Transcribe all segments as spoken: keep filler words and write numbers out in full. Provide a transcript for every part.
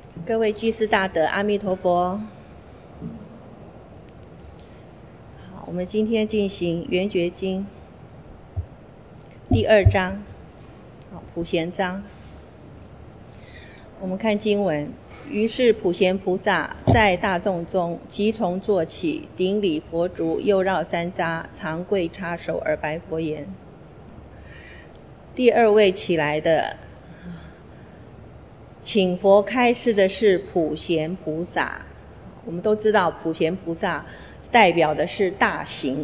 各位居士大德，阿弥陀佛。好，我们今天进行《圆觉经》第二章，好，普贤章。我们看经文：于是普贤菩萨在大众中即从坐起，顶礼佛足，右绕三匝，长跪插手而白佛言。第二位起来的请佛开示的是普贤菩萨。我们都知道普贤菩萨代表的是大行，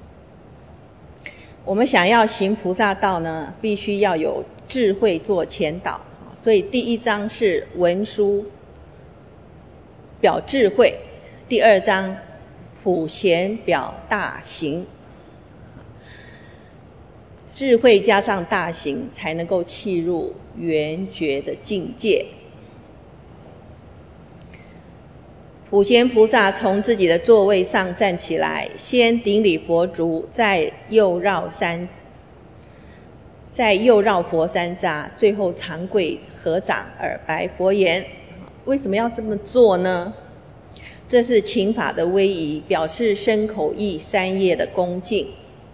我们想要行菩萨道呢，必须要有智慧做前导，所以第一章是文殊表智慧，第二章普贤表大行，智慧加上大行才能够契入圆觉的境界。普贤菩萨从自己的座位上站起来，先顶礼佛足，再右绕三再右绕佛三匝，最后长跪合掌而白佛言。为什么要这么做呢？这是请法的威仪，表示身口意三业的恭敬。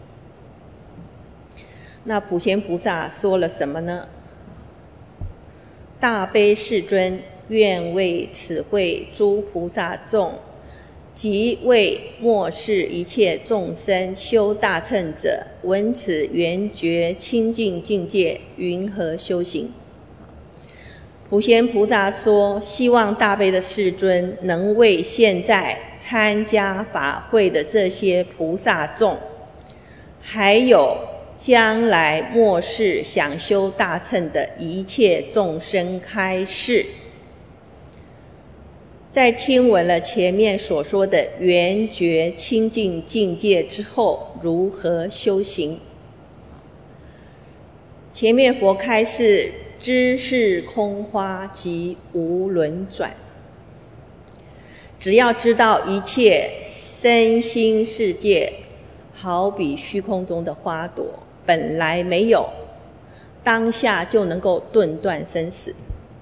那普贤菩萨说了什么呢？大悲世尊，愿为此会诸菩萨众，即为末世一切众生修大乘者，闻此圆觉清净境界，云何修行？普贤菩萨说，希望大悲的世尊能为现在参加法会的这些菩萨众，还有将来末世想修大乘的一切众生开示。在听闻了前面所说的圆觉清净境界之后，如何修行？前面佛开示知是空花即无轮转，只要知道一切身心世界好比虚空中的花朵，本来没有，当下就能够顿断生死。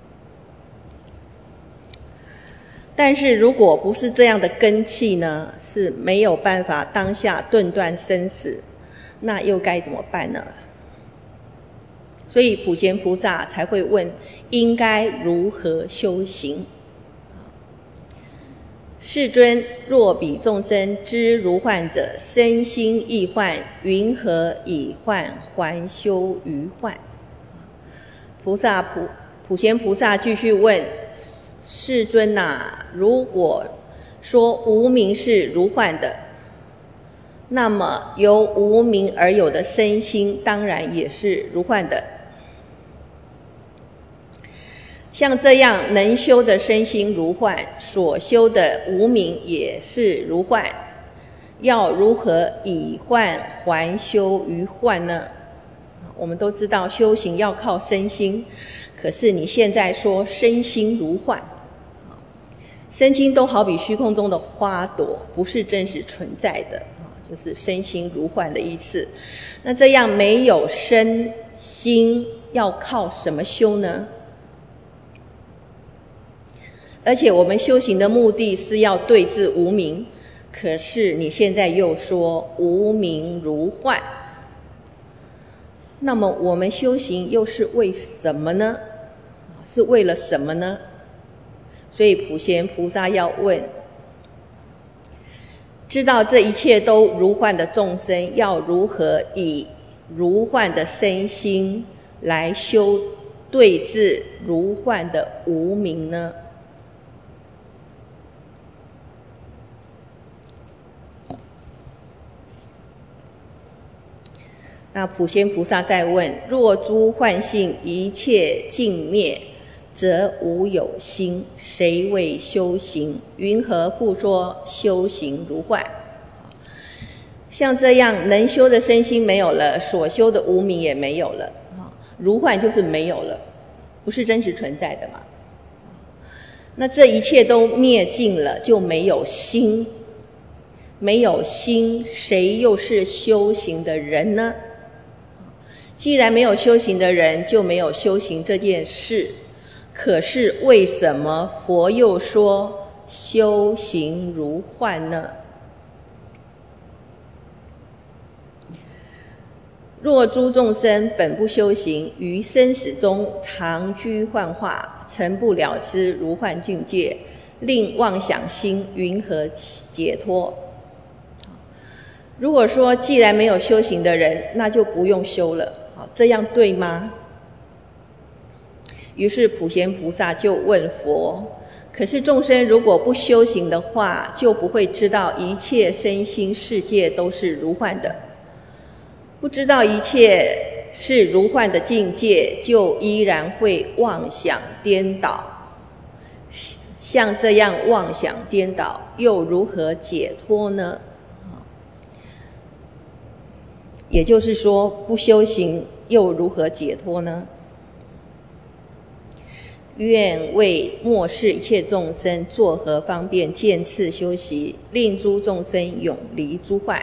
但是如果不是这样的根器呢，是没有办法当下顿断生死，那又该怎么办呢？所以普贤菩萨才会问，应该如何修行？世尊，若彼众生知如幻者，身心亦幻，云何以幻还修于幻？菩萨普普贤菩萨继续问世尊啊，如果说无明是如幻的，那么由无明而有的身心当然也是如幻的。像这样能修的身心如幻，所修的无明也是如幻，要如何以幻还修于幻呢？我们都知道修行要靠身心，可是你现在说身心如幻，身心都好比虚空中的花朵，不是真实存在的，就是身心如幻的意思。那这样没有身心，要靠什么修呢？而且我们修行的目的是要对治无明，可是你现在又说无明如幻，那么我们修行又是为什么呢？是为了什么呢？所以普贤菩萨要问，知道这一切都如幻的众生，要如何以如幻的身心来修对治如幻的无明呢？那普贤菩萨在问，若诸幻性一切尽灭，则无有心，谁为修行？云何复说修行如幻？像这样能修的身心没有了，所修的无明也没有了，如幻就是没有了，不是真实存在的嘛。那这一切都灭尽了，就没有心，没有心，谁又是修行的人呢？既然没有修行的人，就没有修行这件事。 可是为什么佛又说修行如幻呢？若诸众生本不修行，于生死中常居幻化，成不了知如幻境界，令妄想心云何解脱？如果说既然没有修行的人，那就不用修了，这样对吗？于是普贤菩萨就问佛：可是众生如果不修行的话，就不会知道一切身心世界都是如幻的，不知道一切是如幻的境界，就依然会妄想颠倒。像这样妄想颠倒，又如何解脱呢？也就是说，不修行又如何解脱呢？愿为末世一切众生作何方便渐次修习，令诸众生永离诸幻。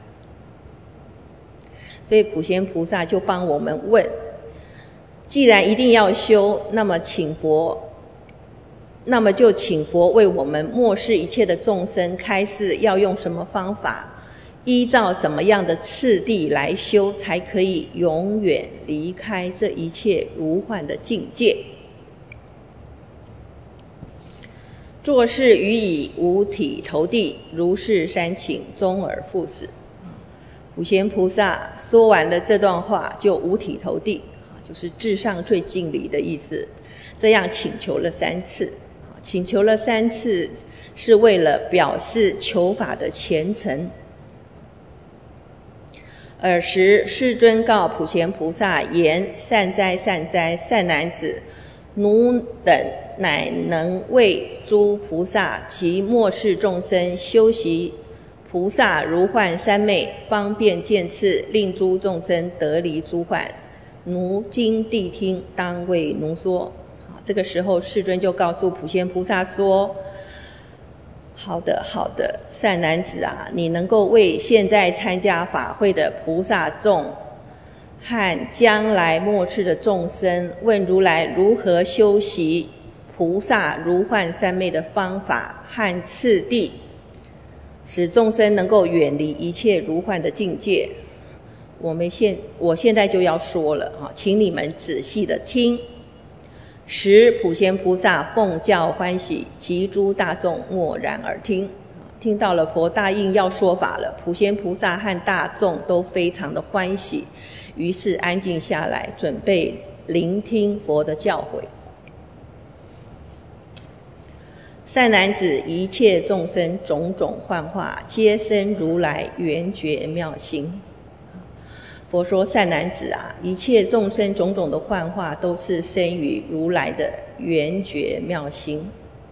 所以普贤菩萨就帮我们问：既然一定要修，那么请佛，那么就请佛为我们末世一切的众生开示，要用什么方法，依照什么样的次第来修，才可以永远离开这一切如幻的境界。作是予以五体投地，如是三请，终而复始。普贤菩萨说完了这段话，就五体投地，就是至上最敬礼的意思。这样请求了三次，请求了三次是为了表示求法的虔诚。尔时世尊告普贤菩萨言：善哉善哉，善男子，汝等乃能为诸菩萨及末世众生修习菩萨如幻三昧，方便渐次，令诸众生得离诸幻。奴今谛听，当为奴说。这个时候世尊就告诉普贤菩萨说：好的好的，善男子啊，你能够为现在参加法会的菩萨众和将来末世的众生，问如来如何修习菩萨如幻三昧的方法和次第，使众生能够远离一切如幻的境界。我们现我现在就要说了哈，请你们仔细的听。时普贤菩萨奉教欢喜，及诸大众默然而听。听到了佛答应要说法了，普贤菩萨和大众都非常的欢喜，于是安静下来，准备聆听佛的教诲。善男子，一切众生种种幻化，皆生如来圆觉妙心。佛说：善男子啊，一切众生种种的幻化，都是生于如来的圆觉妙心。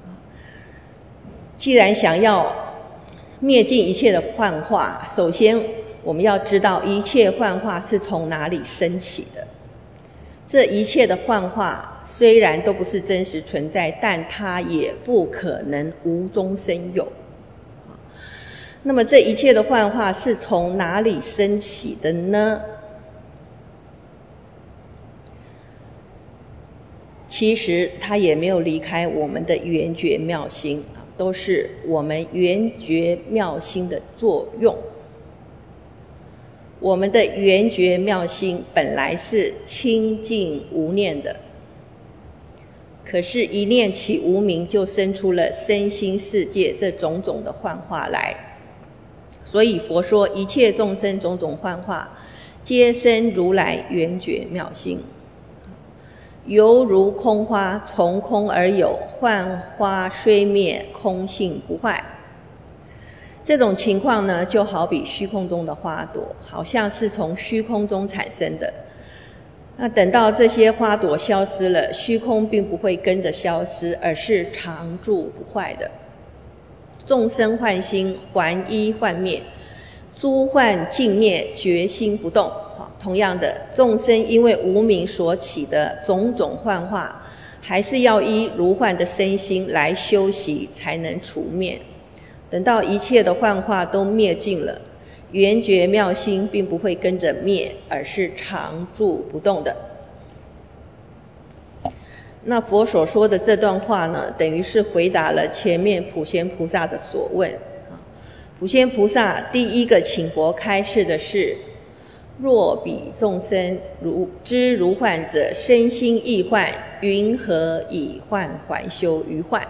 既然想要灭尽一切的幻化，首先我们要知道一切幻化是从哪里升起的。这一切的幻化虽然都不是真实存在，但它也不可能无中生有。那么这一切的幻化是从哪里升起的呢？其实它也没有离开我们的圆觉妙心，都是我们圆觉妙心的作用。我们的圆觉妙心本来是清净无念的，可是一念起无明，就生出了身心世界这种种的幻化来。所以佛说一切众生种种幻化，皆生如来圆觉妙心。犹如空花，从空而有，幻花虽灭，空性不坏。这种情况呢，就好比虚空中的花朵，好像是从虚空中产生的。那等到这些花朵消失了，虚空并不会跟着消失，而是常住不坏的。众生幻心，还依幻灭，诸幻尽灭，觉心不动。同样的，众生因为无明所起的种种幻化，还是要依如幻的身心来修习，才能除灭。等到一切的幻化都灭尽了，圆觉妙心并不会跟着灭，而是常住不动的。 那佛所说的这段话呢，等于是回答了前面普贤菩萨的所问。普贤菩萨第一个请佛开示的是：若彼众生如知如幻者，身心易幻，云何以幻还修于幻？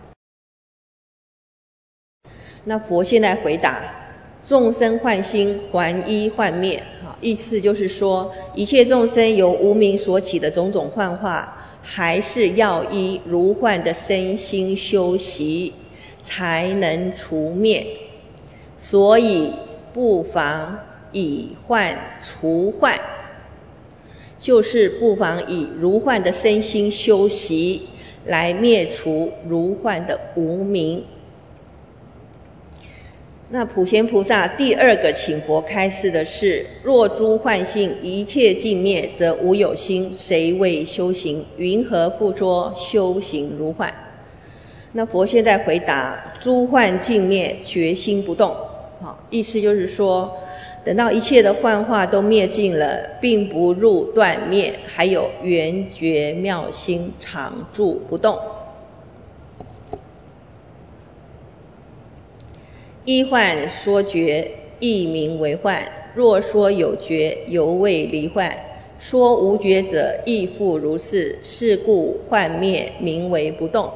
那佛现在回答：众生幻心，还依幻灭。好，意思就是说，一切众生由无明所起的种种幻化，还是要依如幻的身心修习，才能除灭。所以不妨以幻除幻，就是不妨以如幻的身心修习，来灭除如幻的无明。那普贤菩萨第二个请佛开示的是：若诸幻性一切尽灭，则无有心，谁为修行？云何复说修行如幻？那佛现在回答：诸幻尽灭，觉心不动。好，意思就是说，等到一切的幻化都灭尽了，并不入断灭，还有圆觉妙心常住不动。依幻说觉，亦名为幻；若说有觉，犹未离幻。说无觉者，亦复如是。是故幻灭，名为不动。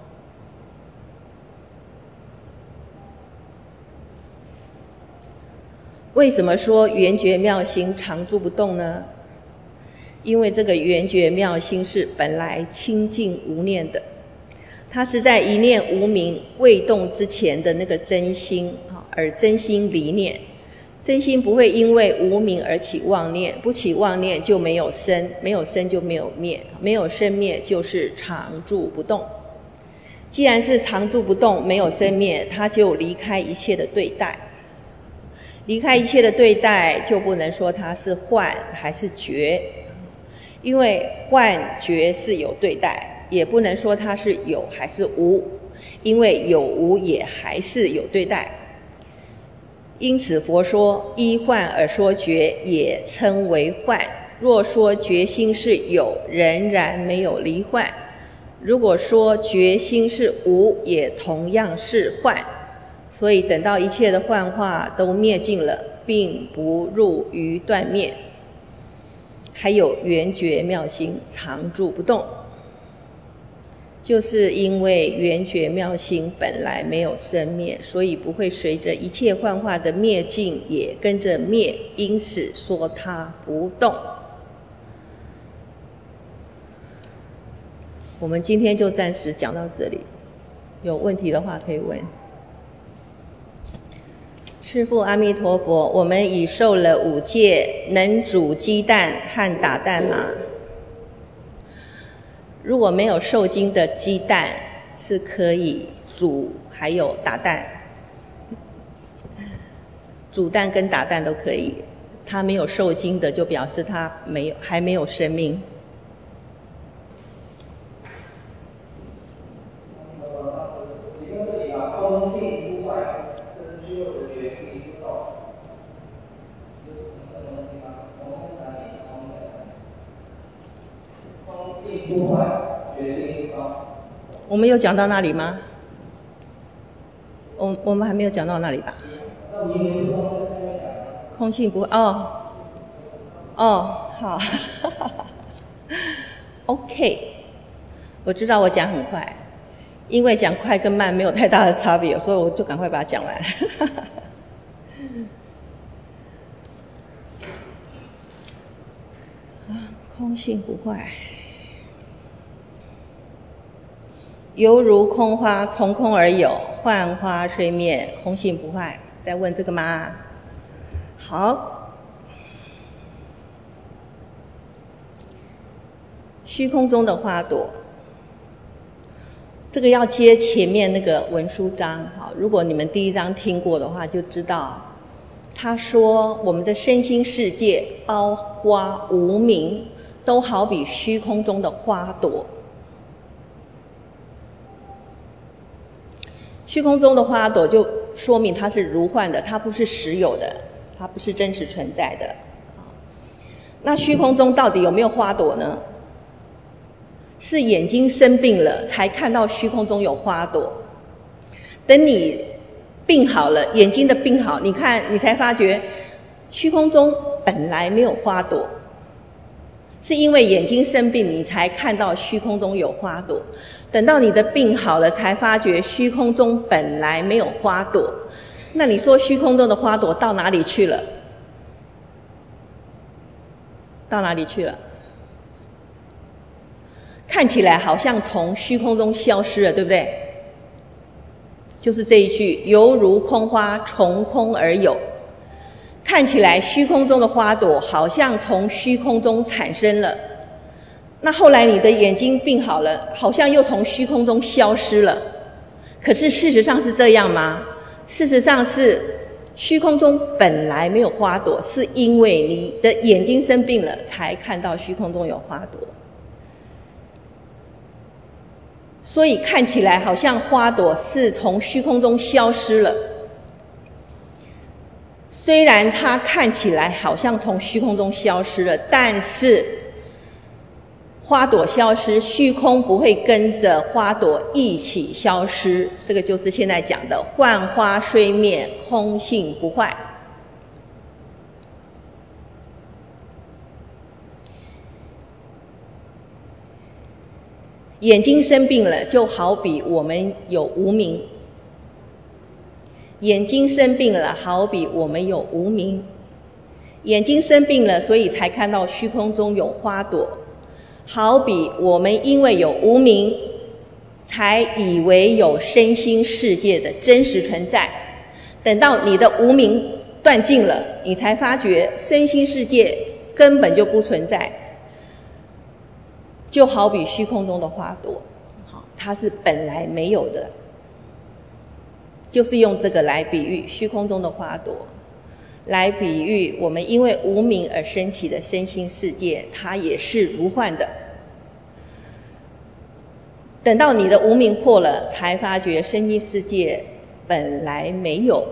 为什么说圆觉妙心常住不动呢？因为这个圆觉妙心是本来清净无念的，它是在一念无明未动之前的那个真心，而真心离念。真心不会因为无明而起妄念，不起妄念就没有生，没有生就没有灭，没有生灭就是常住不动。既然是常住不动，没有生灭，它就离开一切的对待。离开一切的对待，就不能说它是幻还是觉，因为幻觉是有对待，也不能说它是有还是无，因为有无也还是有对待。因此佛说依幻而说觉，也称为幻。若说觉心是有，仍然没有离幻；如果说觉心是无，也同样是幻。所以等到一切的幻化都灭尽了，并不入于断灭，还有圆觉妙心常住不动，就是因为圆觉妙心本来没有生灭，所以不会随着一切幻化的灭尽也跟着灭，因此说它不动。我们今天就暂时讲到这里，有问题的话可以问。师父阿弥陀佛，我们已受了五戒，能煮鸡蛋和打蛋吗？如果没有受精的鸡蛋是可以煮，还有打蛋，煮蛋跟打蛋都可以。它没有受精的，就表示它没有还没有生命。我们有讲到那里吗？我我们还没有讲到那里吧？空性不哦哦好，OK， 我知道我讲很快，因为讲快跟慢没有太大的差别，所以我就赶快把它讲完。啊，空性不坏。犹如空花从空而有，幻花虽灭，空性不坏。在问这个吗？好，虚空中的花朵，这个要接前面那个文殊章。好，如果你们第一章听过的话，就知道他说我们的身心世界，包括无明，都好比虚空中的花朵。虚空中的花朵就说明它是如幻的，它不是实有的，它不是真实存在的。那虚空中到底有没有花朵呢？ 是眼睛生病了才看到虚空中有花朵。等你病好了，眼睛的病好，你看你才发觉虚空中本来没有花朵，是因为眼睛生病你才看到虚空中有花朵。等到你的病好了，才发觉虚空中本来没有花朵。那你说虚空中的花朵到哪里去了？到哪里去了？看起来好像从虚空中消失了，对不对？就是这一句，犹如空花从空而有。看起来虚空中的花朵好像从虚空中产生了，那后来你的眼睛病好了，好像又从虚空中消失了。可是事实上是这样吗？事实上是虚空中本来没有花朵，是因为你的眼睛生病了才看到虚空中有花朵。所以看起来好像花朵是从虚空中消失了，虽然它看起来好像从虚空中消失了，但是花朵消失，虚空不会跟着花朵一起消失。这个就是现在讲的幻花虽灭，空性不坏。眼睛生病了，就好比我们有无明。眼睛生病了，好比我们有无明。眼睛生病了，所以才看到虚空中有花朵。好比我们因为有无明，才以为有身心世界的真实存在。等到你的无明断尽了，你才发觉身心世界根本就不存在。就好比虚空中的花朵，好，它是本来没有的，就是用这个来比喻虚空中的花朵，来比喻我们因为无明而升起的身心世界，它也是如幻的。等到你的无明破了，才发觉身心世界本来没有。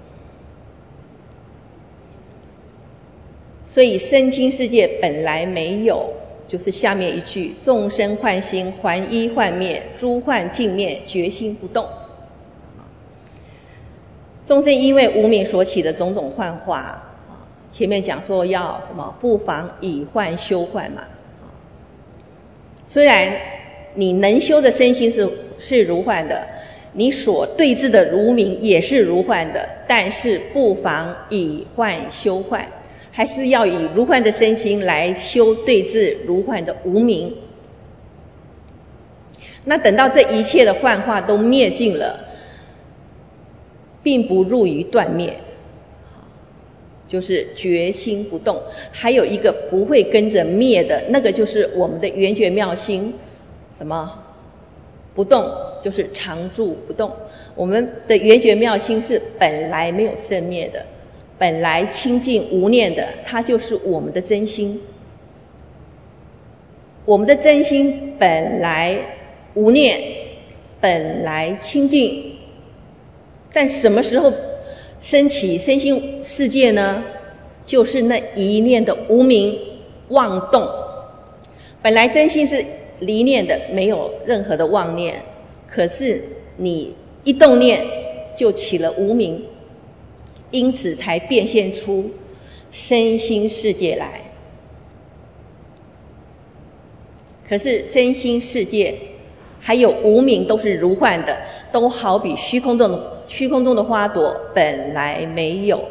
所以身心世界本来没有，就是下面一句：众生幻心，还一幻灭，诸幻尽灭，觉心不动。众生因为无明所起的种种幻化，前面讲说要什么？不妨以幻修幻嘛。虽然你能修的身心是是如幻的，你所对治的如明也是如幻的，但是不妨以幻修幻，还是要以如幻的身心来修对治如幻的无明。那等到这一切的幻化都灭尽了，并不入于断灭，就是觉心不动。还有一个不会跟着灭的，那个就是我们的圆觉妙心，什么不动，就是常住不动。我们的圆觉妙心是本来没有生灭的，本来清净无念的，它就是我们的真心。我们的真心本来无念，本来清净，但什么时候升起身心世界呢？就是那一念的无明妄动。本来真心是离念的，没有任何的妄念，可是你一动念就起了无明，因此才变现出身心世界来。可是身心世界还有无明都是如幻的，都好比虚空中的虚空中的花朵本来没有。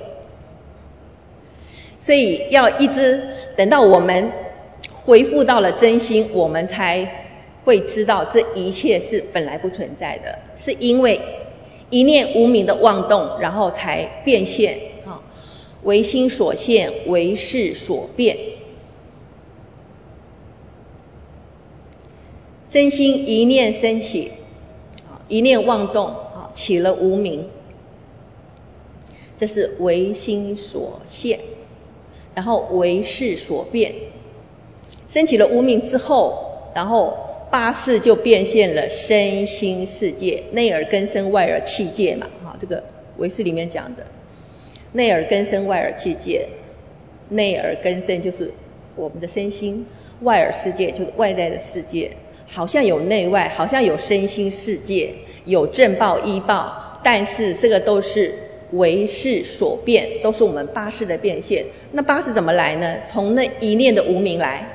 所以要一直等到我们恢复到了真心，我们才会知道这一切是本来不存在的，是因为一念无明的妄动，然后才变现。唯心所现，唯识所变。真心一念升起，一念妄动，起了无明，这是唯心所现，然后唯识所变。升起了无明之后，然后八识就变现了身心世界，内耳根身外耳气界嘛，哈，这个唯识里面讲的，内耳根身外耳气界，内耳根身就是我们的身心，外耳世界就是外在的世界。 好像有内外，好像有身心世界，有正报依报，但是这个都是为识所变，都是我们八识的变现。那八识怎么来呢？从那一念的无明来。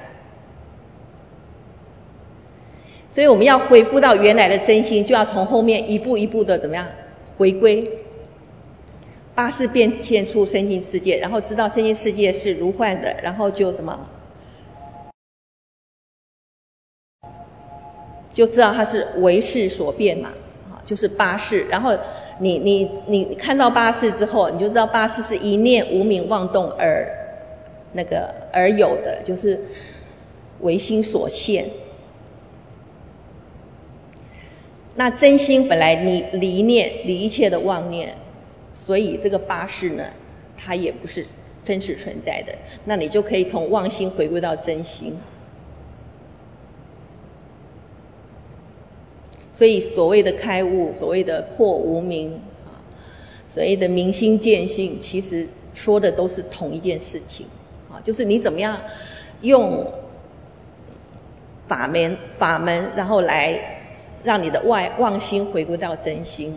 所以我们要恢复到原来的真心，就要从后面一步一步的怎么样回归八识变现出身心世界，然后知道身心世界是如幻的，然后就怎么就知道它是为识所变嘛，啊，就是八识。然后你你你看到八识之后，你就知道八识是一念无明妄动而那个而有的，就是唯心所现。那真心本来你离念，离一切的妄念，所以这个八识呢，它也不是真实存在的。那你就可以从妄心回归到真心。所以所谓的开悟，所谓的破无明啊，所谓的明心见性，其实说的都是同一件事情啊，就是你怎么样用法门法门，然后来让你的外妄心回归到真心，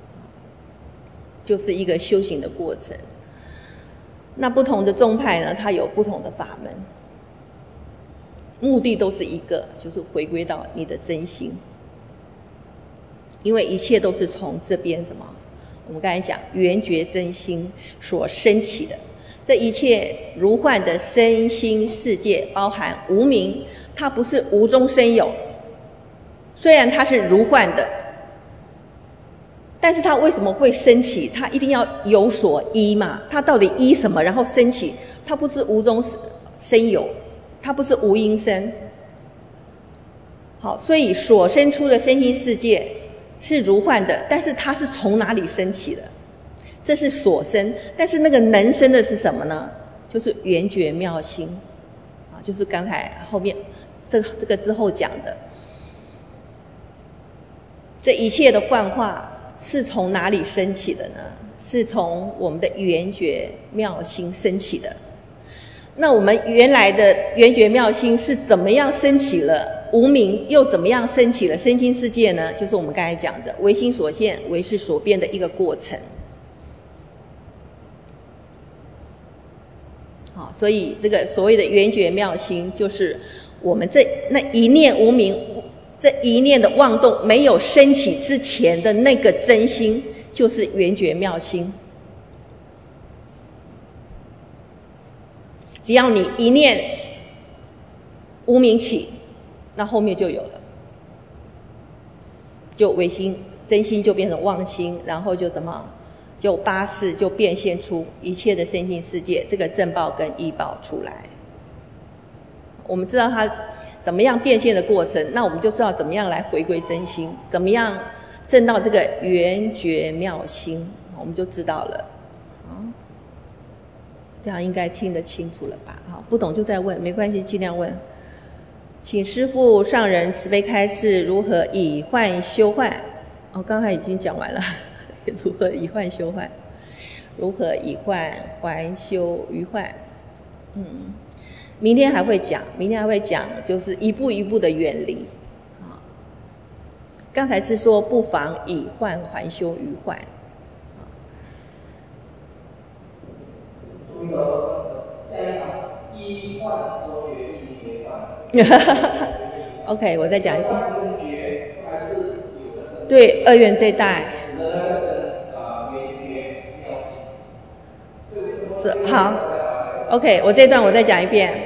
就是一个修行的过程。那不同的宗派呢，它有不同的法门，目的都是一个，就是回归到你的真心。因为一切都是从这边什么？我们刚才讲圆觉真心所升起的，这一切如幻的身心世界，包含无明，它不是无中生有。虽然它是如幻的，但是它为什么会升起？它一定要有所依嘛。它到底依什么？然后升起？它不是无中生有，它不是无因生。好，所以所生出的身心世界是如幻的，但是它是从哪里升起的？这是所生，但是那个能生的是什么呢？就是圆觉妙心啊，就是刚才后面这这个之后讲的。这一切的幻化是从哪里升起的呢？是从我们的圆觉妙心升起的。那我们原来的圆觉妙心是怎么样升起了无明，又怎么样升起了身心世界呢？就是我们刚才讲的唯心所现、唯识所变的一个过程。好，所以这个所谓的圆觉妙心，就是我们这那一念无明。这一念的妄动没有升起之前的那个真心，就是圆觉妙心。只要你一念无明起，那后面就有了，就唯心真心就变成妄心，然后就怎么，就八识就变现出一切的身心世界，这个正报跟依报出来。我们知道它怎么样变现的过程，那我们就知道怎么样来回归真心，怎么样证到这个圆觉妙心，我们就知道了。啊，这样应该听得清楚了吧？好，不懂就再问，没关系，尽量问。请师父上人慈悲开示，如何以幻修幻？哦，刚才已经讲完了，如何以幻修幻？如何以幻还修于幻？嗯。明天还会讲，明天还会讲，就是一步一步的远离。啊，刚才是说不妨以幻还修于幻。啊， 下一场以幻说觉，以为幻。 OK， 我再讲一遍。对，二元对待。是好。OK， 我这段我再讲一遍。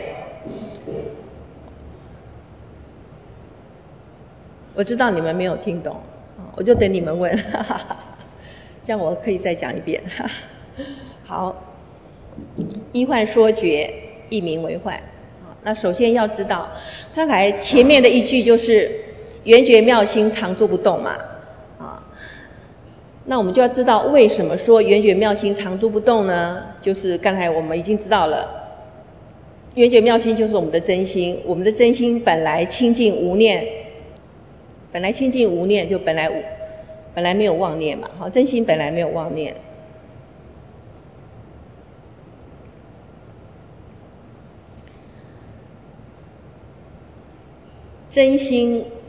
我知道你们没有听懂，我就等你们问，这样我可以再讲一遍。好，依幻说觉，亦名为幻。那首先要知道，刚才前面的一句就是圆觉妙心常住不动嘛，啊，那我们就要知道为什么说圆觉妙心常住不动呢？就是刚才我们已经知道了，圆觉妙心就是我们的真心，我们的真心本来清净无念，本来清净无念就本来本来没有妄念嘛，好，真心本来没有妄念。真心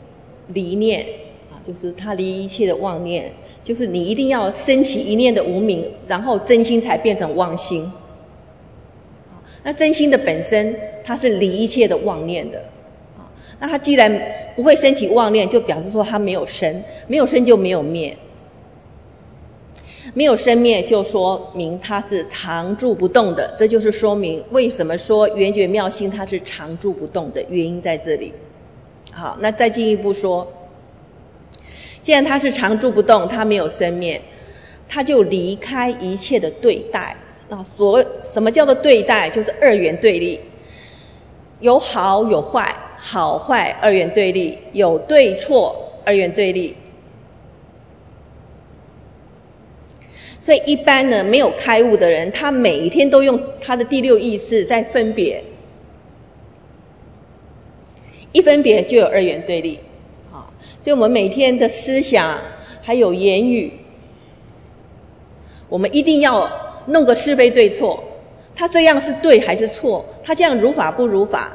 离念啊，就是他离一切的妄念，就是你一定要升起一念的无明，然后真心才变成妄心。那真心的本身，它是离一切的妄念的啊。那它既然不会升起妄念，就表示说它没有生，没有生就没有灭，没有生灭就说明它是常住不动的。这就是说明为什么说圆觉妙心它是常住不动的原因在这里。好，那再进一步说，既然它是常住不动，它没有生灭，它就离开一切的对待。那所什么叫做对待？就是二元对立，有好有坏，好坏二元对立，有对错二元对立。所以一般呢，没有开悟的人，他每一天都用他的第六意识在分别，一分别就有二元对立啊。所以我们每天的思想还有言语，我们一定要弄个是非对错，他这样是对还是错？他这样如法不如法？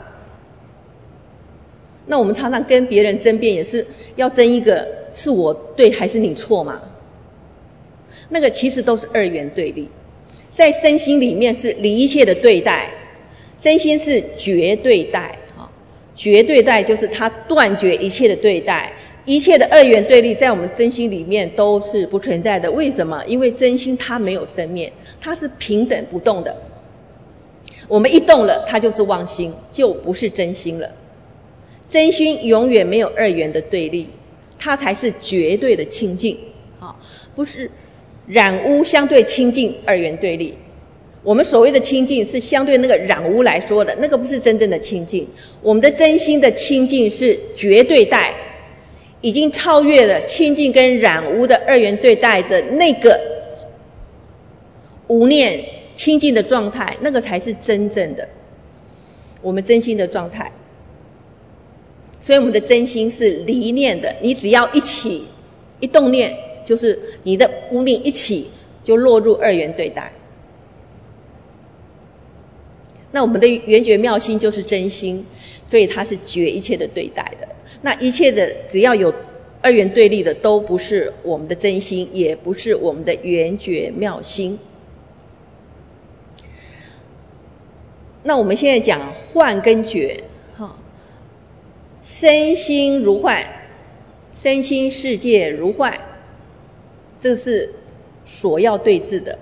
那我们常常跟别人争辩，也是要争一个是我对还是你错嘛？那个其实都是二元对立。在真心里面是离一切的对待，真心是绝对待啊，绝对待就是他断绝一切的对待。一切的二元对立在我们真心里面都是不存在的。为什么？因为真心它没有生灭，它是平等不动的。我们一动了，它就是妄心，就不是真心了。真心永远没有二元的对立，它才是绝对的清净啊，不是染污相对清净二元对立。我们所谓的清净是相对那个染污来说的，那个不是真正的清净。我们的真心的清净是绝对待，已经超越了清净跟染污的二元对待的那个无念清净的状态，那个才是真正的我们真心的状态。所以我们的真心是离念的，你只要一起一动念，就是你的无明一起就落入二元对待。那我们的圆觉妙心就是真心，所以它是绝一切的对待的。那一切的只要有二元对立的，都不是我们的真心，也不是我们的圆觉妙心。那我们现在讲幻跟觉，哈，身心如幻，身心世界如幻，这是所要对治的。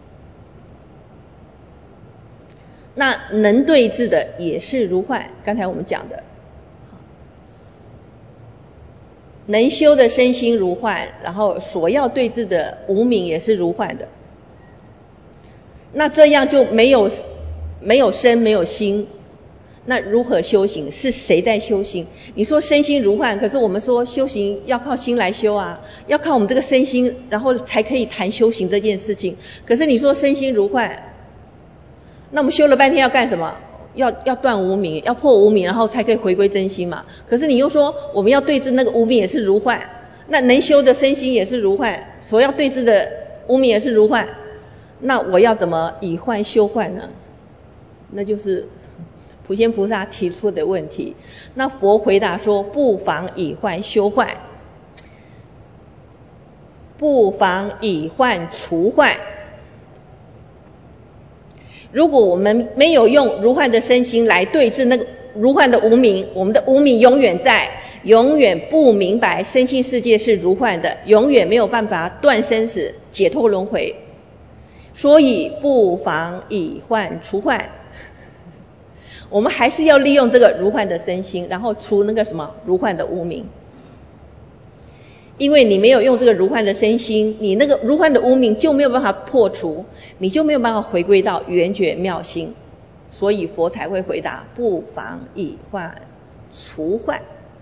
那能对治的也是如幻，刚才我们讲的，能修的身心如幻，然后所要对治的无明也是如幻的。那这样就没有没有身没有心，那如何修行？是谁在修行？你说身心如幻，可是我们说修行要靠心来修啊，要靠我们这个身心，然后才可以谈修行这件事情。可是你说身心如幻，那我们修了半天要干什么？要要断无明，要破无明，然后才可以回归真心嘛。可是你又说我们要对治那个无明也是如幻，那能修的身心也是如幻，所要对治的无明也是如幻，那我要怎么以幻修幻呢？那就是普贤菩萨提出的问题。那佛回答说，不妨以幻修幻，不妨以幻除幻。如果我们没有用如幻的身心来对治那个如幻的无明，我们的无明永远在，永远不明白身心世界是如幻的，永远没有办法断生死解脱轮回。所以不妨以幻除幻，我们还是要利用这个如幻的身心，然后除那个什么如幻的无明。因为你没有用这个如幻的身心，你那个如幻的无明就没有办法破除，你就没有办法回归到圆觉妙心，所以佛才会回答不妨以幻除幻。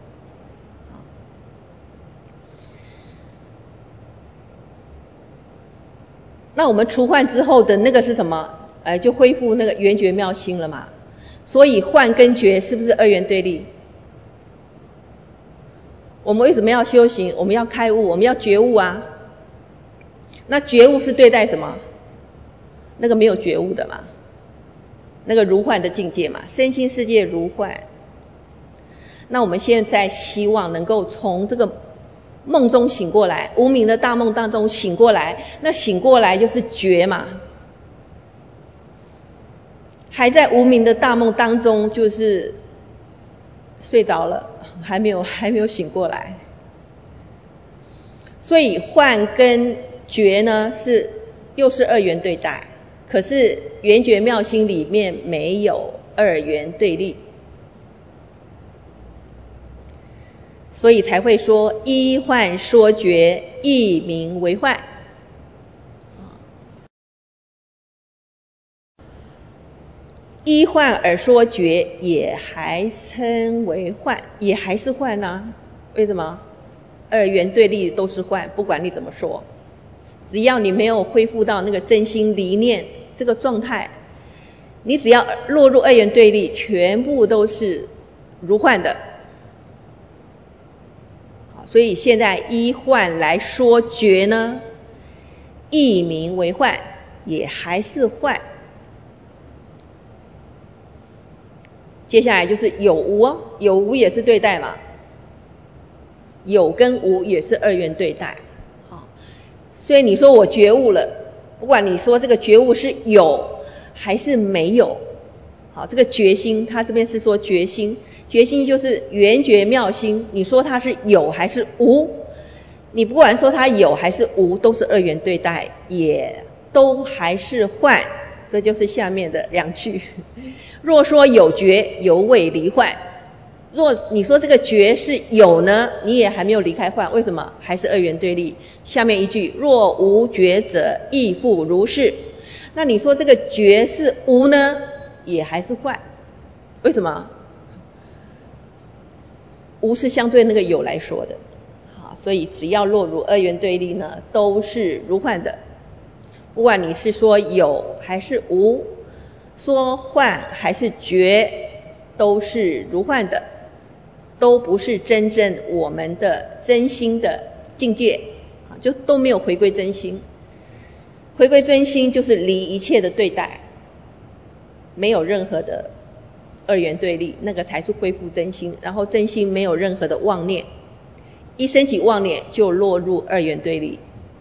那我们除幻之后的那个是什么？呃，就恢复那个圆觉妙心了嘛。所以幻跟觉是不是二元对立？我们为什么要修行？我们要开悟，我们要觉悟啊。那觉悟是对待什么？那个没有觉悟的嘛，那个如幻的境界嘛，身心世界如幻。 那我们现在希望能够从这个梦中醒过来，无明的大梦当中醒过来，那醒过来就是觉嘛。还在无明的大梦当中，就是睡着了，还没有还没有醒过来。所以幻跟觉呢是又是二元对待，可是圆觉妙心里面没有二元对立，所以才会说依幻说觉，亦名为幻。依幻而说觉，也还称为幻，也还是幻啊？为什么？二元对立都是幻，不管你怎么说，只要你没有恢复到那个真心离念这个状态，你只要落入二元对立，全部都是如幻的。所以现在依幻来说觉呢，亦名为幻，也还是幻。接下来就是有无哦，有无也是对待嘛，有跟无也是二元对待。好，所以你说我觉悟了，不管你说这个觉悟是有还是没有，好，这个觉心，他这边是说觉心，觉心就是圆觉妙心，你说它是有还是无，你不管说它有还是无，都是二元对待，也都还是幻。这就是下面的两句。若说有觉，犹未离幻。若你说这个觉是有呢，你也还没有离开幻，为什么？还是二元对立。下面一句，若无觉者，亦复如是。那你说这个觉是无呢，也还是幻，为什么？无是相对那个有来说的。好，所以只要落入二元对立呢，都是如幻的。不管你是说有还是无，说幻还是觉，都是如幻的，都不是真正我们的真心的境界，就都没有回归真心。回归真心就是离一切的对待，没有任何的二元对立，那个才是恢复真心。然后真心没有任何的妄念，一升起妄念就落入二元对立。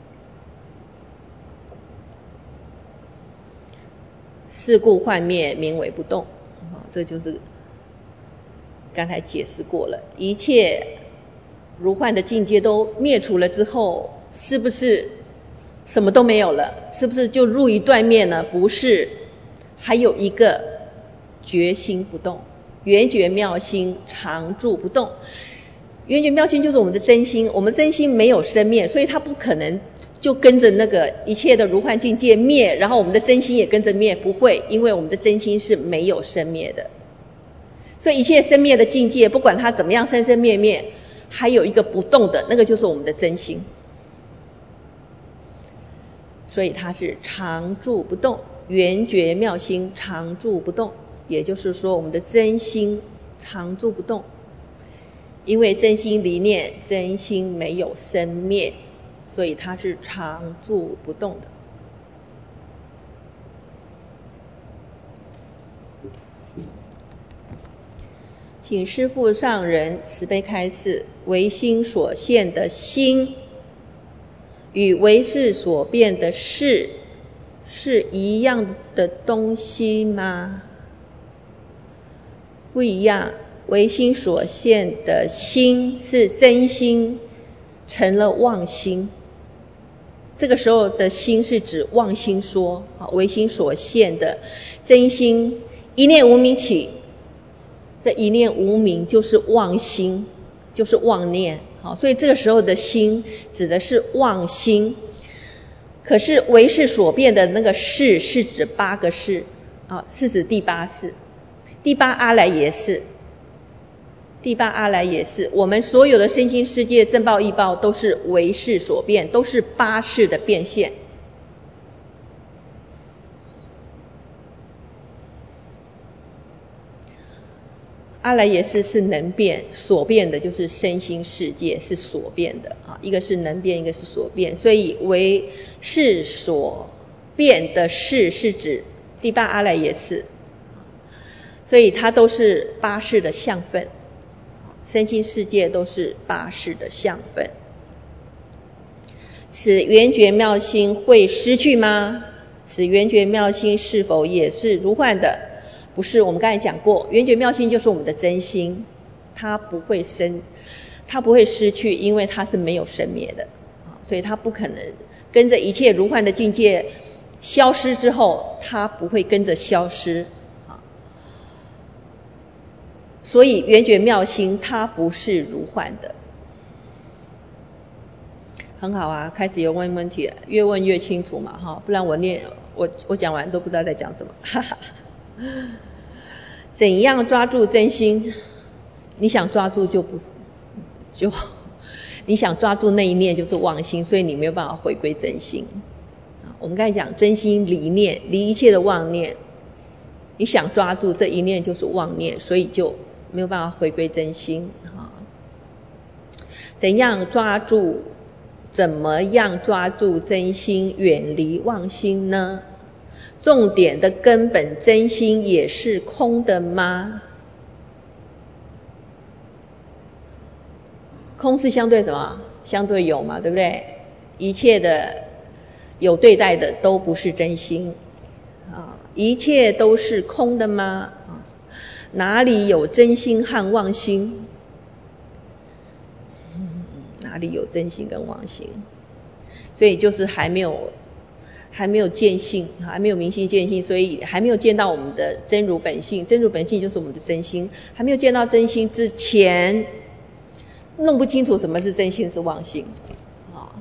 是故幻灭，名为不动。哦，这就是刚才解释过了。一切如幻的境界都灭除了之后，是不是什么都没有了？是不是就入一断灭呢？不是，还有一个觉心不动，圆觉妙心常住不动。圆觉妙心就是我们的真心，我们真心没有生灭，所以它不可能就跟着那个一切的如幻境界灭，然后我们的真心也跟着灭，不会，因为我们的真心是没有生灭的。所以一切生灭的境界，不管它怎么样生生灭灭，还有一个不动的，那个就是我们的真心。所以它是常住不动，圆觉妙心常住不动，也就是说我们的真心常住不动，因为真心离念，真心没有生灭，所以它是常住不动的。请师父上人慈悲开示，唯心所现的心与唯识所变的识是一样的东西吗？不一样。唯心所现的心是真心成了妄心，这个时候的心是指妄心说，唯心所现的真心一念无明起，这一念无明就是妄心，就是妄念。好，所以这个时候的心指的是妄心。可是唯识所变的那个识是指八个识，啊，是指第八识，第八阿赖耶识。第八阿赖耶识，我们所有的身心世界正报异报都是唯识所变，都是八识的变现。阿赖耶识是能变，所变的就是身心世界是所变的啊，一个是能变，一个是所变，所以唯识所变的识是指第八阿赖耶识，所以它都是八识的相分。 身心世界都是八识的相分。此圆觉妙心会失去吗？此圆觉妙心是否也是如幻的？不是，我们刚才讲过，圆觉妙心就是我们的真心，它不会生，它不会失去，因为它是没有生灭的，所以它不可能跟着一切如幻的境界消失之后，它不会跟着消失。所以圆觉妙心它不是如幻的。很好啊，开始有问问题了，越问越清楚嘛，哈，不然我念我我讲完都不知道在讲什么，哈哈。怎样抓住真心？你想抓住就不就，你想抓住那一念就是妄心，所以你没有办法回归真心。我们刚才讲真心离念，离一切的妄念，你想抓住这一念就是妄念，所以就没有办法回归真心。怎样抓住？怎么样抓住真心，远离妄心呢？重点的根本真心也是空的吗？空是相对什么？相对有嘛，对不对？一切的有对待的都不是真心啊，一切都是空的吗？哪里有真心和妄心？哪里有真心跟妄心？所以就是还没有还没有见性，还没有明心见性，所以还没有见到我们的真如本性。真如本性就是我们的真心，还没有见到真心之前，弄不清楚什么是真心是妄心。啊，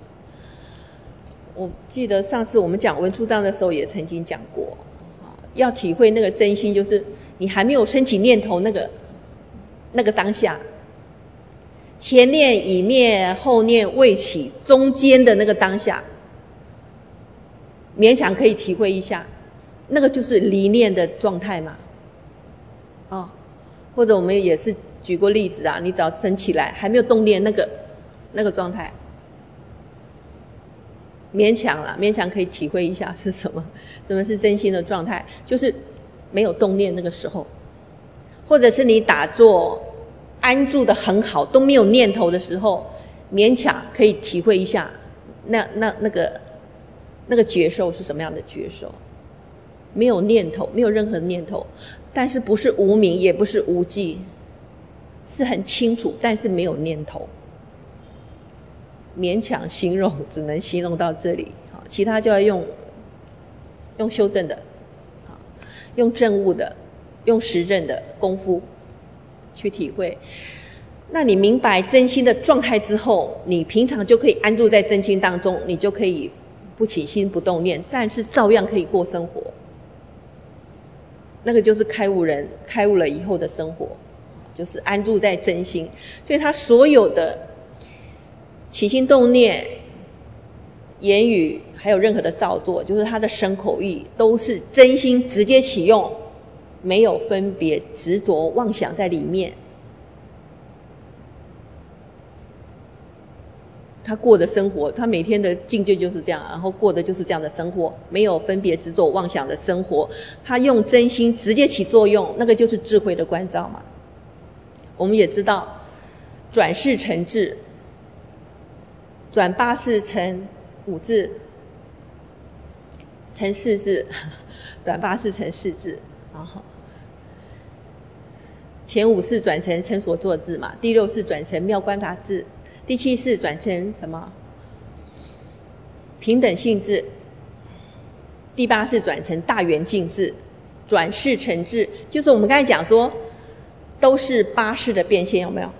我记得上次我们讲文殊章的时候也曾经讲过，啊，要体会那个真心，就是你还没有升起念头那个那个当下。前念已灭，后念未起，中间的那个当下，勉强可以体会一下，那个就是离念的状态嘛。哦，或者我们也是举过例子啊，你只要升起来还没有动念那个那个状态，勉强啦，勉强可以体会一下是什么，什么是真心的状态，就是没有动念那个时候，或者是你打坐安住的很好，都没有念头的时候，勉强可以体会一下，那那那个那个觉受是什么样的觉受？没有念头，没有任何念头，但是不是无明，也不是无记，是很清楚，但是没有念头。勉强形容，只能形容到这里，其他就要用用修正的，用证悟的，用实证的功夫去体会。那你明白真心的状态之后，你平常就可以安住在真心当中，你就可以不起心不动念，但是照样可以过生活。那个就是开悟人开悟了以后的生活，就是安住在真心。所以他所有的起心动念、言语还有任何的造作，就是他的身口意，都是真心直接启用，没有分别执着妄想在里面。他过的生活，他每天的境界就是这样，然后过的就是这样的生活，没有分别执着妄想的生活。他用真心直接起作用，那个就是智慧的关照嘛。我们也知道，转世成智，转八世成五智，成四智，转八世成四智，然后前五世转成成所作智嘛，第六世转成妙观察智。第七世转成什么？平等性智。第八世转成大圆净智，转世成智，就是我们刚才讲说，都是八世的变现，有没有？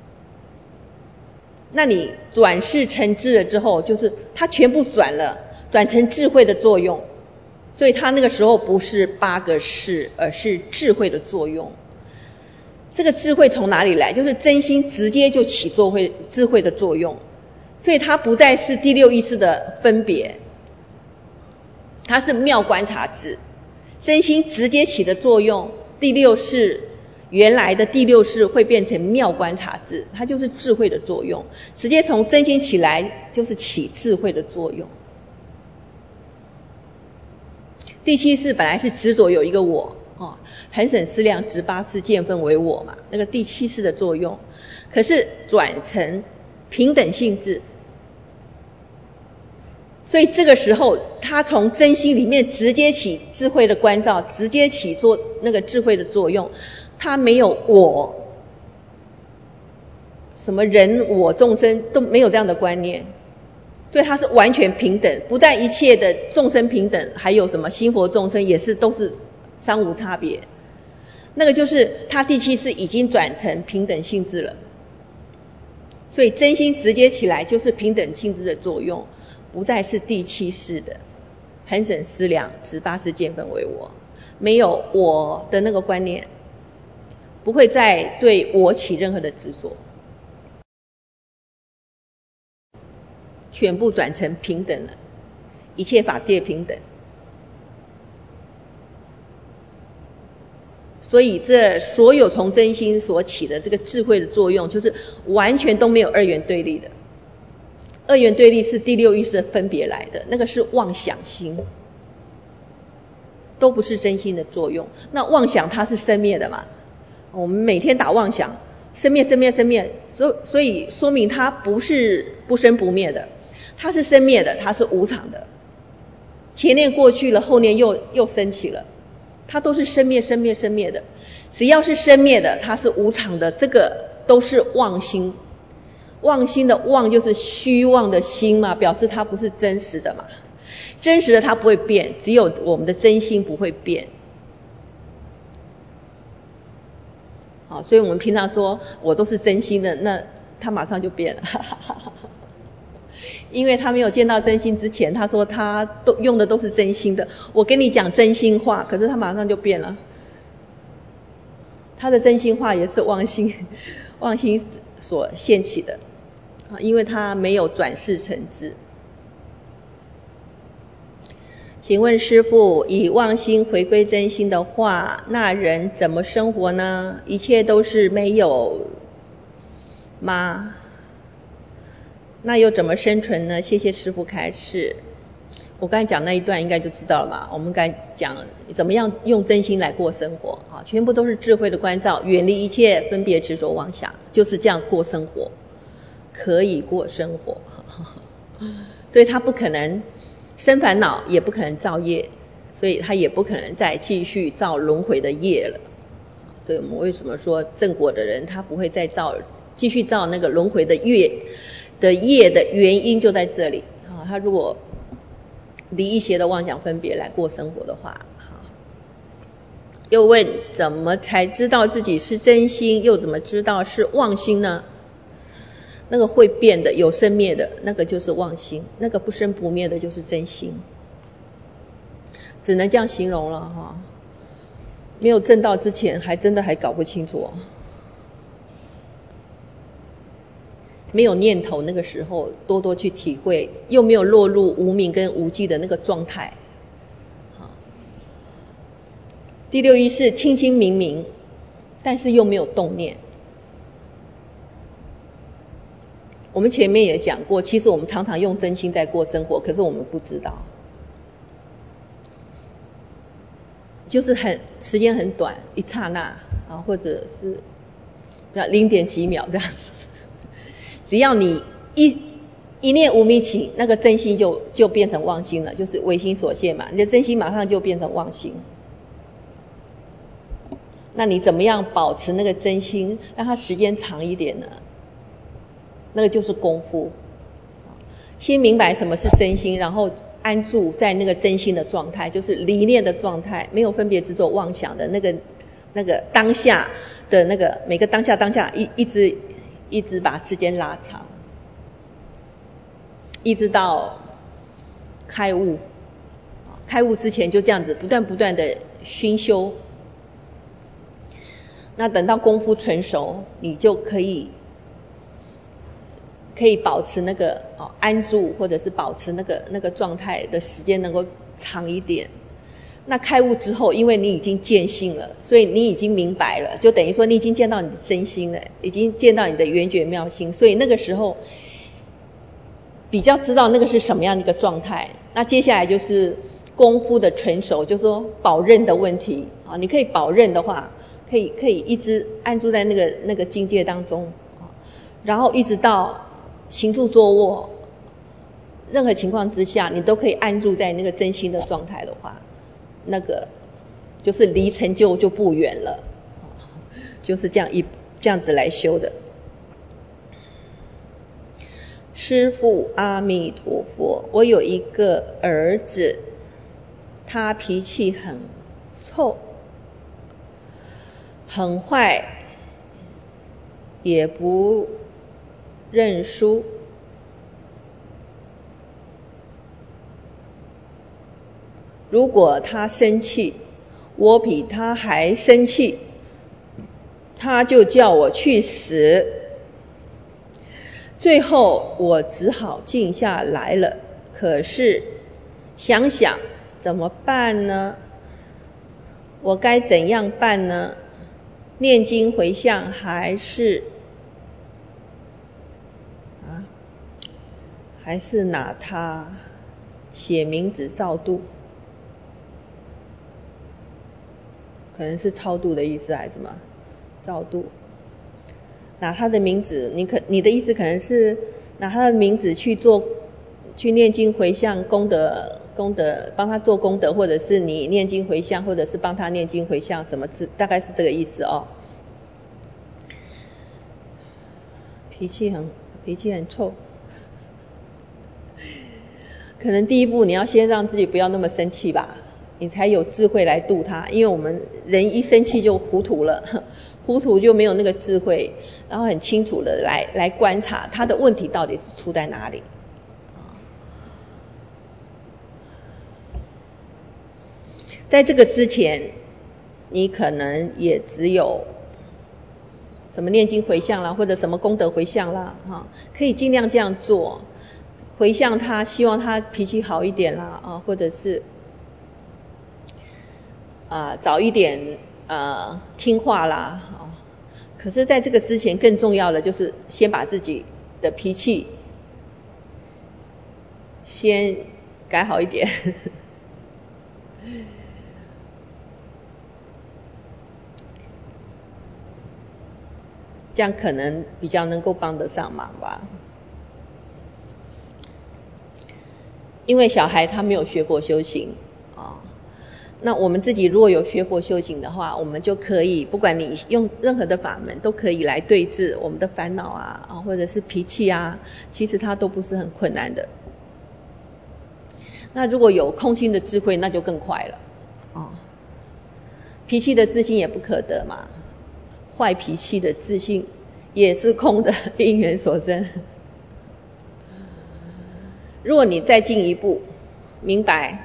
那你转世成智了之后，就是它全部转了，转成智慧的作用，所以它那个时候不是八个世，而是智慧的作用。这个智慧从哪里来？就是真心直接就起作慧智慧的作用，所以它不再是第六意识的分别，它是妙观察智，真心直接起的作用。第六世原来的第六世会变成妙观察智，它就是智慧的作用，直接从真心起来就是起智慧的作用。第七世本来是执着有一个我， 哦，恒审思量，执八识见分为我嘛，那个第七识的作用，可是转成平等性质。所以这个时候，他从真心里面直接起智慧的关照，直接起做那个智慧的作用，他没有我，什么人我众生都没有这样的观念，所以他是完全平等，不但一切的众生平等，还有什么心佛众生也是都是三无差别。那个就是他第七识已经转成平等性质了，所以真心直接起来就是平等性质的作用。不再是第七识的恒审思量，执八识见分为我，没有我的那个观念，不会再对我起任何的执着，全部转成平等了，一切法界平等。所以这所有从真心所起的这个智慧的作用，就是完全都没有二元对立的。二元对立是第六意识的分别来的，那个是妄想心，都不是真心的作用。那妄想它是生灭的嘛，我们每天打妄想，生灭生灭生灭，所所以说明它不是不生不灭的，它是生灭的，它是无常的。前念过去了，后念又又升起了，它都是生灭生灭生灭的。只要是生灭的，它是无常的，这个都是妄心。妄心的妄就是虚妄的心嘛，表示它不是真实的嘛。真实的它不会变，只有我们的真心不会变。好，所以我们平常说我都是真心的，那他马上就变了。因为他没有见到真心之前，他说他都用的都是真心的，我跟你讲真心话，可是他马上就变了。他的真心话也是妄心，妄心所现起的。因为他没有转世成智。请问师父，以妄心回归真心的话，那人怎么生活呢？一切都是没有吗？那又怎么生存呢？谢谢师父开示。我刚才讲那一段应该就知道了嘛。我们刚才讲怎么样用真心来过生活啊，全部都是智慧的关照，远离一切分别执着妄想，就是这样过生活。可以过生活，所以他不可能生烦恼，也不可能造业，所以他也不可能再继续造轮回的业了。所以我们为什么说正果的人他不会再造继续造那个轮回的业的业的原因就在这里啊。他如果离一些的妄想分别来过生活的话，又问怎么才知道自己是真心，又怎么知道是妄心呢？那个会变的有生灭的那个就是妄心，那个不生不灭的就是真心，只能这样形容了哈。没有证道之前还真的还搞不清楚哦。没有念头那个时候多多去体会，又没有落入无明跟无记的那个状态。第六意识清清明明，但是又没有动念。我们前面也讲过，其实我们常常用真心在过生活，可是我们不知道，就是很时间很短，一刹那啊，或者是不要零点几秒这样子。只要你一一念无明起，那个真心就就变成妄心了，就是唯心所现嘛。你的真心马上就变成妄心。那你怎么样保持那个真心，让它时间长一点呢？那个就是功夫，先明白什么是真心，然后安住在那个真心的状态，就是离念的状态，没有分别执着妄想的那个那个当下的那个每个当下当下一一直一直把时间拉长，一直到开悟。开悟之前就这样子不断不断的熏修，那等到功夫成熟，你就可以可以保持那个哦安住，或者是保持那个那个状态的时间能够长一点。那开悟之后，因为你已经见性了，所以你已经明白了，就等于说你已经见到你的真心了，已经见到你的圆觉妙心，所以那个时候比较知道那个是什么样的一个状态。那接下来就是功夫的成熟，就是说保任的问题啊。你可以保任的话，可以可以一直安住在那个那个境界当中啊，然后一直到行住坐卧，任何情况之下，你都可以安住在那个真心的状态的话，那个就是离成就就不远了，就是这样一这样子来修的。师父阿弥陀佛，我有一个儿子，他脾气很臭，很坏，也不认输。如果他生气，我比他还生气，他就叫我去死。最后我只好静下来了，可是想想怎么办呢？我该怎样办呢？念经回向还是啊？还是拿他写名字超度？可能是超度的意思还是什么？超度。拿他的名字，你可你的意思可能是拿他的名字去做，去念经回向功德，功德帮他做功德，或者是你念经回向，或者是帮他念经回向，什么字？大概是这个意思哦。脾气很脾气很臭，可能第一步你要先让自己不要那么生气吧，你才有智慧来度他。因为我们人一生气就糊涂了。糊涂就没有那个智慧，然后很清楚的来来观察他的问题到底是出在哪里。在这个之前，你可能也只有什么念经回向啦，或者什么功德回向啦，哈，可以尽量这样做，回向他，希望他脾气好一点啦，啊，或者是啊、呃、早一点。呃，听话啦，哦，可是在这个之前，更重要的就是先把自己的脾气先改好一点，这样可能比较能够帮得上忙吧。因为小孩他没有学佛修行啊。那我们自己如果有学佛修行的话，我们就可以，不管你用任何的法门，都可以来对治我们的烦恼啊，啊，或者是脾气啊，其实它都不是很困难的。那如果有空性的智慧，那就更快了，哦。脾气的自信也不可得嘛，坏脾气的自信也是空的，因缘所生。如果你再进一步明白，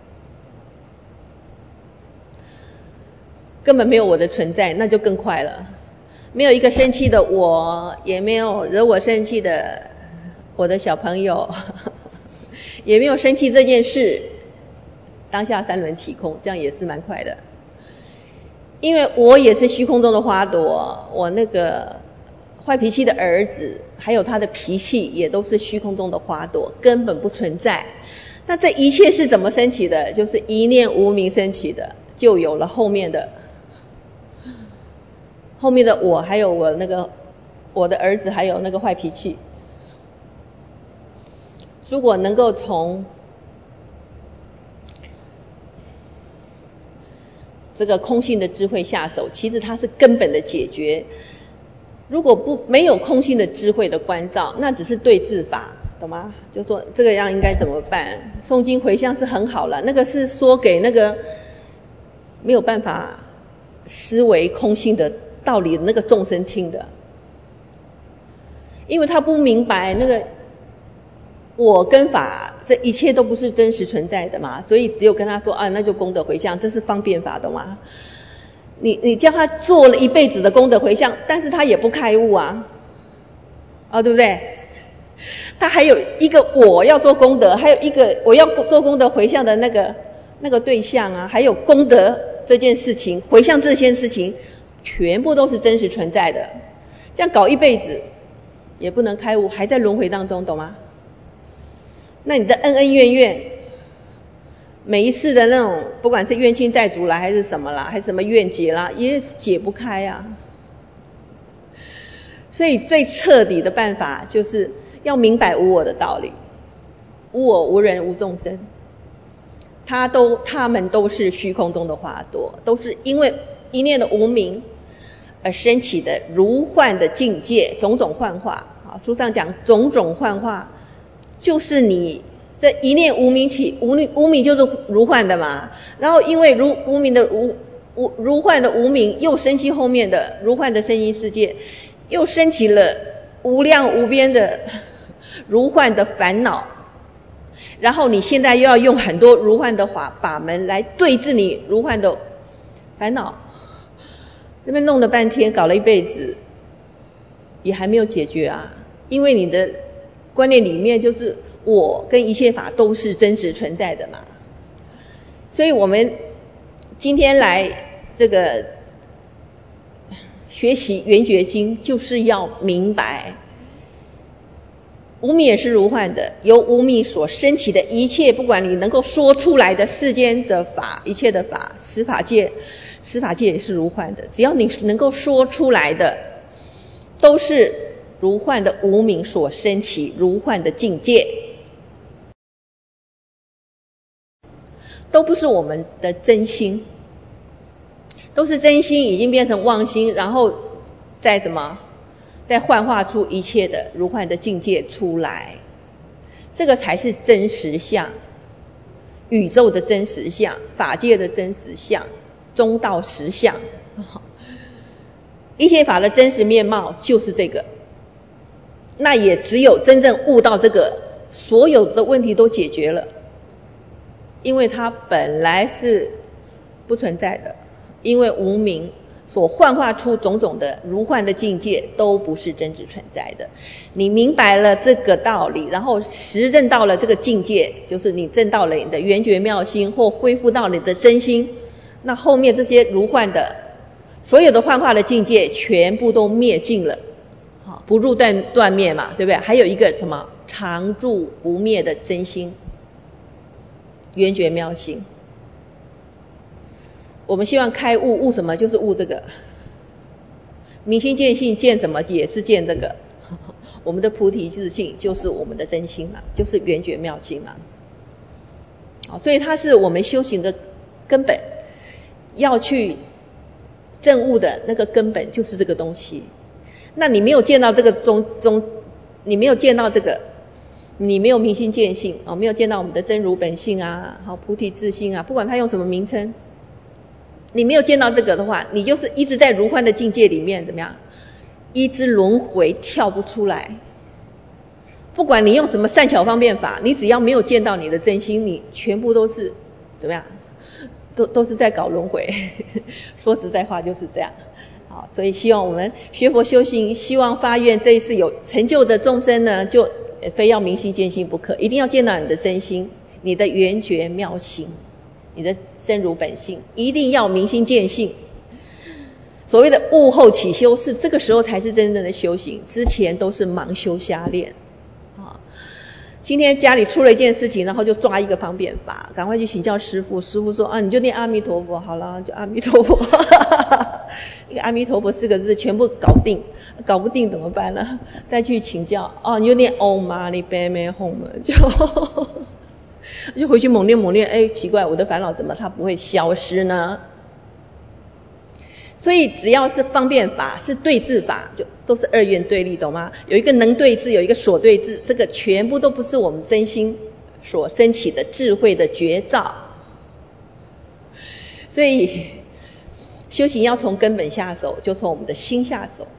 根本没有我的存在，那就更快了。没有一个生气的我，也没有惹我生气的我的小朋友，也没有生气这件事。当下三轮体空，这样也是蛮快的。因为我也是虚空中的花朵，我那个坏脾气的儿子，还有他的脾气，也都是虚空中的花朵，根本不存在。那这一切是怎么升起的？就是一念无明升起的，就有了后面的。后面的我，还有我那个我的儿子，还有那个坏脾气。如果能够从这个空性的智慧下手，其实它是根本的解决。如果不没有空性的智慧的关照，那只是对治法，懂吗？就说这个样应该怎么办？诵经回向是很好了，那个是说给那个没有办法思维空性的道理的那个众生听的，因为他不明白那个我跟法这一切都不是真实存在的嘛，所以只有跟他说啊，那就功德回向，这是方便法，懂吗？你你叫他做了一辈子的功德回向，但是他也不开悟啊，哦，对不对？他还有一个我要做功德，还有一个我要做功德回向的那个那个对象啊，还有功德这件事情，回向这件事情，全部都是真实存在的。这样搞一辈子也不能开悟，还在轮回当中，懂吗？那你的恩恩怨怨， 每一次的那种，不管是冤亲债主啦，还是什么啦，还是什么怨结啦，也解不开啊。所以最彻底的办法，就是要明白无我的道理。无我、无人、无众生，他都他们都是虚空中的花朵，都是因为一念的无明而升起的如幻的境界，种种幻化。好，书上讲种种幻化，就是你这一念无明起，无无明就是如幻的嘛。然后因为如无明的无无如幻的无明，又升起后面的如幻的声音世界，又升起了无量无边的如幻的烦恼。然后你现在又要用很多如幻的法法门来对治你如幻的烦恼，那边弄了半天，搞了一辈子，也还没有解决啊！因为你的观念里面就是我跟一切法都是真实存在的嘛。所以我们今天来这个学习圆觉经，就是要明白。无明也是如幻的，由无明所升起的一切，不管你能够说出来的世间的法，一切的法，十法界，十法界也是如幻的。只要你能够说出来的，都是如幻的无明所升起如幻的境界，都不是我们的真心，都是真心已经变成妄心，然后再怎么？再幻化出一切的如幻的境界出来，这个才是真实相，宇宙的真实相，法界的真实相，中道实相。一切法的真实面貌就是这个。那也只有真正悟到这个，所有的问题都解决了，因为它本来是不存在的，因为无明所幻化出种种的如幻的境界都不是真实存在的。你明白了这个道理，然后实证到了这个境界，就是你证到了你的圆觉妙心，或恢复到你的真心，那后面这些如幻的所有的幻化的境界全部都灭尽了，好，不入断断灭嘛，对不对？还有一个什么常住不灭的真心，圆觉妙心。我们希望开悟，悟什么？就是悟这个。明心见性，见什么？也是见这个。我们的菩提自性就是我们的真心嘛，就是圆觉妙心嘛。好，所以它是我们修行的根本，要去证悟的那个根本就是这个东西。那你没有见到这个中中，你没有见到这个，你没有明心见性哦，没有见到我们的真如本性啊，好，菩提自性啊，不管它用什么名称。你没有见到这个的话，你就是一直在如幻的境界里面怎么样？一直轮回跳不出来。不管你用什么善巧方便法，你只要没有见到你的真心，你全部都是怎么样？都都是在搞轮回。说实在话就是这样。好，所以希望我们学佛修行，希望发愿这一次有成就的众生呢，就非要明心见性不可，一定要见到你的真心，你的圆觉妙心。你的真如本性一定要明心见性。所谓的悟后起修，是这个时候才是真正的修行，之前都是盲修瞎练啊。今天家里出了一件事情，然后就抓一个方便法，赶快去请教师父。师父说啊，你就念阿弥陀佛好了，就阿弥陀佛。一个阿弥陀佛四个字全部搞定，搞不定怎么办呢？再去请教哦，你就念 Om Mani Padme Hum， 就就回去猛练猛练，哎，奇怪，我的烦恼怎么它不会消失呢？所以只要是方便法，是对治法，就都是二元对立，懂吗？有一个能对治，有一个所对治，这个全部都不是我们真心所升起的智慧的觉照。所以修行要从根本下手，就从我们的心下手，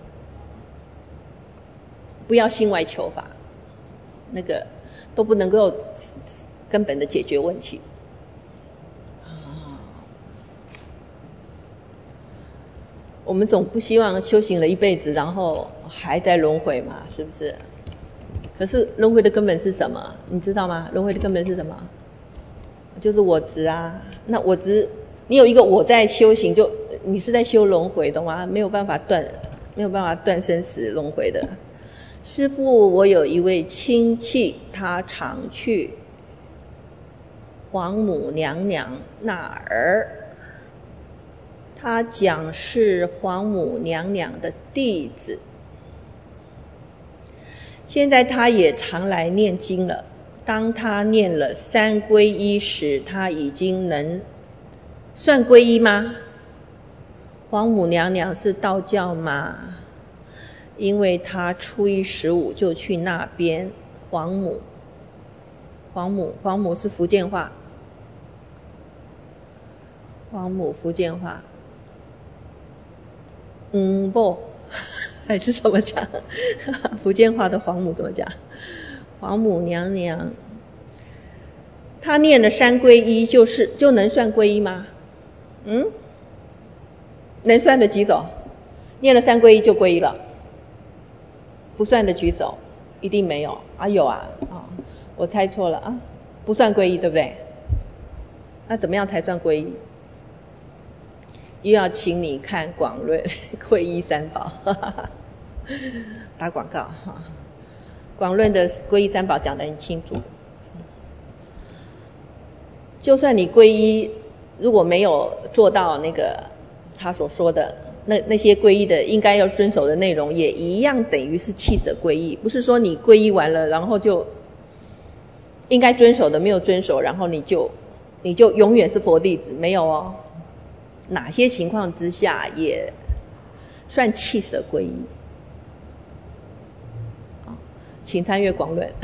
不要心外求法，那个都不能够根本的解决问题。我们总不希望修行了一辈子，然后还在轮回嘛，是不是？可是轮回的根本是什么？你知道吗？轮回的根本是什么？就是我执啊。那我执，你有一个我在修行，就你是在修轮回，懂吗？没有办法断，没有办法断生死轮回的。师父，我有一位亲戚，他常去皇母娘娘那儿，他讲是皇母娘娘的弟子。现在他也常来念经了，当他念了三皈依时，他已经能算皈依吗？皇母娘娘是道教吗？因为他初一十五就去那边。皇母，皇母，皇母是福建话，皇母福建话。嗯，不，还是怎么讲？福建话的皇母怎么讲？皇母娘娘，她念了三皈依，就是就能算皈依吗？嗯，能算的举手。念了三皈依就皈依了，不算的举手。一定没有啊，有啊，啊，我猜错了啊，不算皈依，对不对？那怎么样才算皈依？又要请你看广论皈依三宝，哈哈哈，打广告哈。广论的皈依三宝讲得很清楚，就算你皈依，如果没有做到那个他所说的。那那些皈依的应该要遵守的内容，也一样等于是弃舍皈依。不是说你皈依完了，然后就应该遵守的没有遵守，然后你就你就永远是佛弟子，没有哦。哪些情况之下也算弃舍皈依？哦，请参阅广论。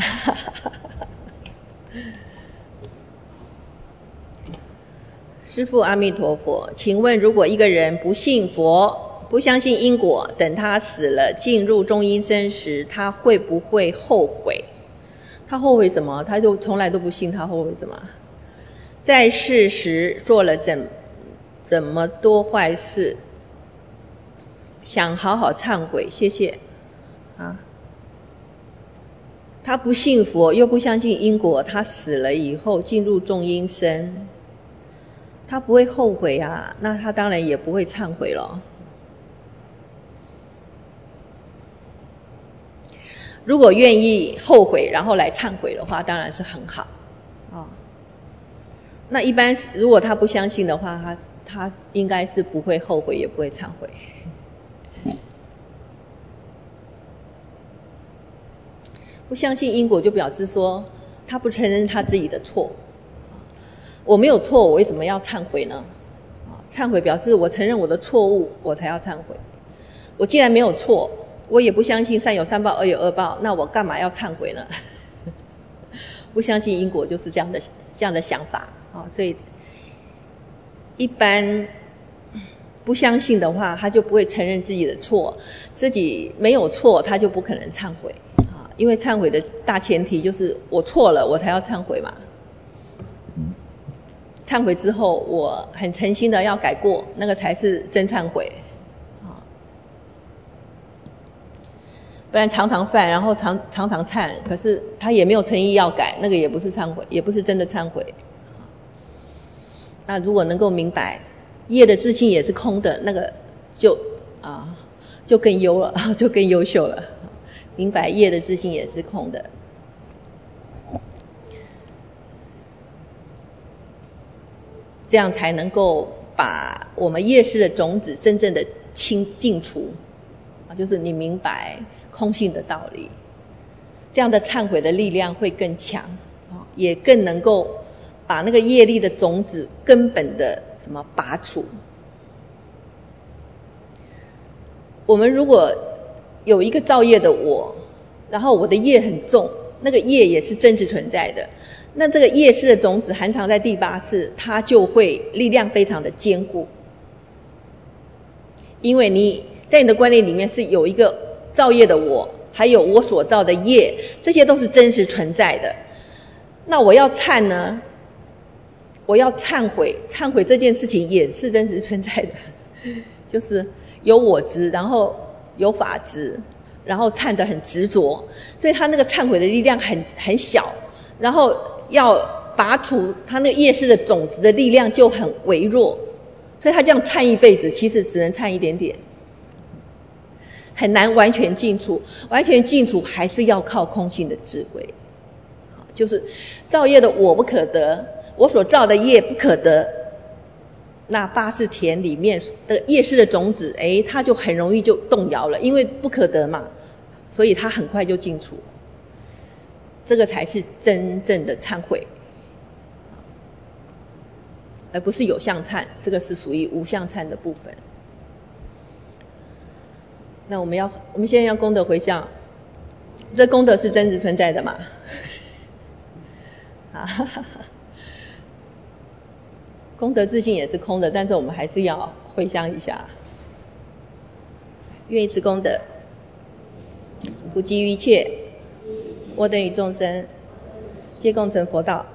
师父阿弥陀佛，请问如果一个人不信佛，不相信因果，等他死了进入中阴身时，他会不会后悔？他后悔什么？他就从来都不信，他后悔什么？在世时做了怎怎么多坏事，想好好忏悔，谢谢啊。他不信佛，又不相信因果，他死了以后进入中阴身，他不会后悔啊，那他当然也不会忏悔了。如果愿意后悔然后来忏悔的话，当然是很好啊、哦。那一般如果他不相信的话，他他应该是不会后悔，也不会忏悔。不相信因果，就表示说他不承认他自己的错。我没有错，我为什么要忏悔呢？啊，忏悔表示我承认我的错误，我才要忏悔。我既然没有错，我也不相信善有善报，恶有恶报，那我干嘛要忏悔呢？不相信因果就是这样的这样的想法啊，所以一般不相信的话，他就不会承认自己的错，自己没有错，他就不可能忏悔啊，因为忏悔的大前提就是我错了，我才要忏悔嘛。忏悔之后，我很诚心的要改过，那个才是真忏悔啊！不然常常犯，然后常常常忏，可是他也没有诚意要改，那个也不是忏悔，也不是真的忏悔啊。那如果能够明白业的自性也是空的，那个就啊就更优了，就更优秀了。明白业的自性也是空的。这样才能够把我们业识的种子真正的清净除，啊，就是你明白空性的道理，这样的忏悔的力量会更强，啊，也更能够把那个业力的种子根本的什么拔除。我们如果有一个造业的我，然后我的业很重，那个业也是真实存在的。那这个业识的种子含藏在第八识，它就会力量非常的坚固，因为你在你的观念里面是有一个造业的我，还有我所造的业，这些都是真实存在的。那我要忏呢，我要忏悔，忏悔这件事情也是真实存在的，就是有我执，然后有法执，然后忏得很执着，所以他那个忏悔的力量很很小，然后要拔除他那个业识的种子的力量就很微弱，所以他这样忏一辈子，其实只能忏一点点，很难完全净除。完全净除还是要靠空性的智慧，就是造业的我不可得， 我所造的业不可得，那八识田里面的业识的种子，哎，它就很容易就动摇了，因为不可得嘛，所以它很快就尽除。这个才是真正的忏悔，而不是有相忏，这个是属于无相忏的部分。那我们要，我们现在要功德回向，这功德是真实存在的嘛？啊，功德自性也是空的，但是我们还是要回向一下。愿以此功德，普及于一切，我等与众生，皆共成佛道。